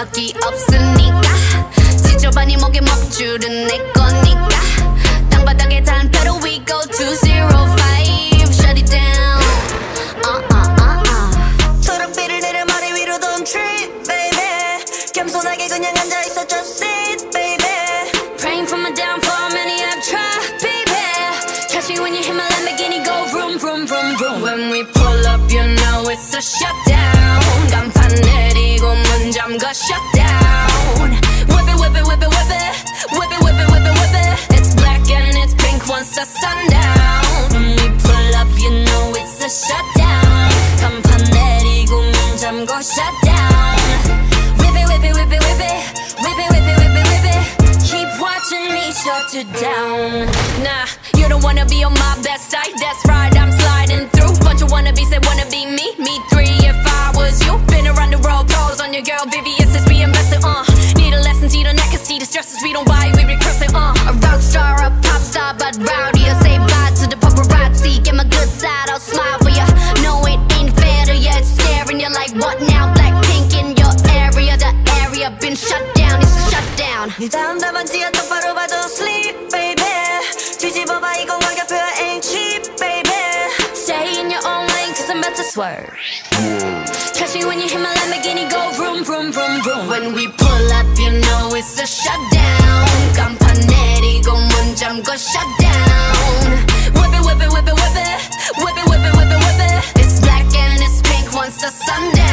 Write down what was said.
적이 없으니까 지저분이 목에 먹줄은 내 거니까 땅바닥에 단패로 we go 205 shut it down 초록비를 내려 머리 위로 don't trip baby 겸손하게 그냥 앉아있어 just sit baby praying for my downfall many have tried baby catch me when you hit my Lamborghini go vroom vroom vroom vroom when we pull up you know it's a shutdown 간판 내리고 문 잠가 shut down whip it whip it whip it whip it whip it whip it whip it whip it it's black and it's pink once the sundown when we pull up you know it's a shutdown 간판 내리고 문 잠가 shut down whip it whip it whip it whip it whip it whip it whip it whip it keep watching me shut it down nah you don't wanna be on my best side that's right I'm sliding through bunch of wannabes that wanna be me me three if I was you been around the world pros on your girl VVS is we invested need a lesson see the neck and see the stresses we don't buy we regress it a rock star a pop star but rowdy I say bye to the paparazzi get my good side I'll smile for ya no it ain't fair to ya it's staring you like what now Blackpink in your area the area been shut down it's a shutdown 네 다음 답안지가 똑바로 봐도 sleep baby 뒤집어봐 이건 가격표야 ain't cheap baby stay in your own lane cause I'm about to swerve catch me when you hit my Lamborghini go vroom vroom vroom vroom when we pull up you know it's a shutdown 간판 내리고 문 잠궈 shut down whip it whip it whip it whip it whip it whip it whip it whip it it's black and it's pink once the sun down